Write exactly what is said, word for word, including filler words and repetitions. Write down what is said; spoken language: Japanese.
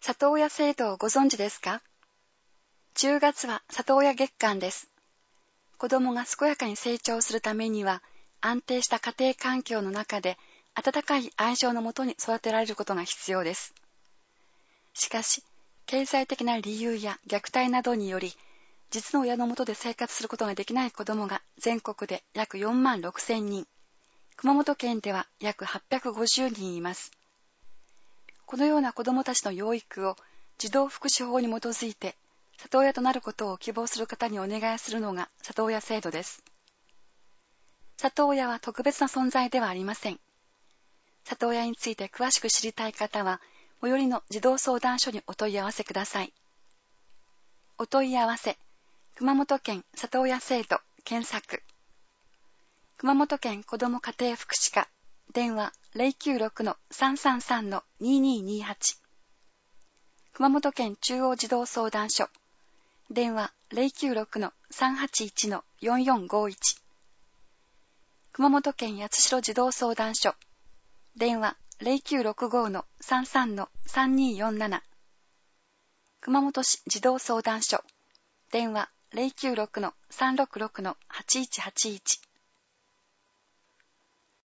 里親制度をご存知ですか？じゅうがつは里親月間です。子供が健やかに成長するためには、安定した家庭環境の中で温かい愛情のもとに育てられることが必要です。しかし、経済的な理由や虐待などにより、実の親のもとで生活することができない子供が全国で約よんまんろくせんにん、熊本県では約はっぴゃくごじゅうにんいます。このような子供たちの養育を児童福祉法に基づいて、里親となることを希望する方にお願いするのが里親制度です。里親は特別な存在ではありません。里親について詳しく知りたい方は、最寄りの児童相談所にお問い合わせください。お問い合わせ、熊本県里親制度検索。熊本県子ども家庭福祉課、電話 ゼロきゅうろく さんさんさん にににはち。熊本県中央児童相談所、電話 ゼロきゅうろく さんはちいち よんよんごいち。熊本県八代児童相談所、電話 ゼロきゅうろくご さんさん さんにーよんなな。熊本市児童相談所、電話 ゼロきゅうろく さんろくろく はちいちはちいち。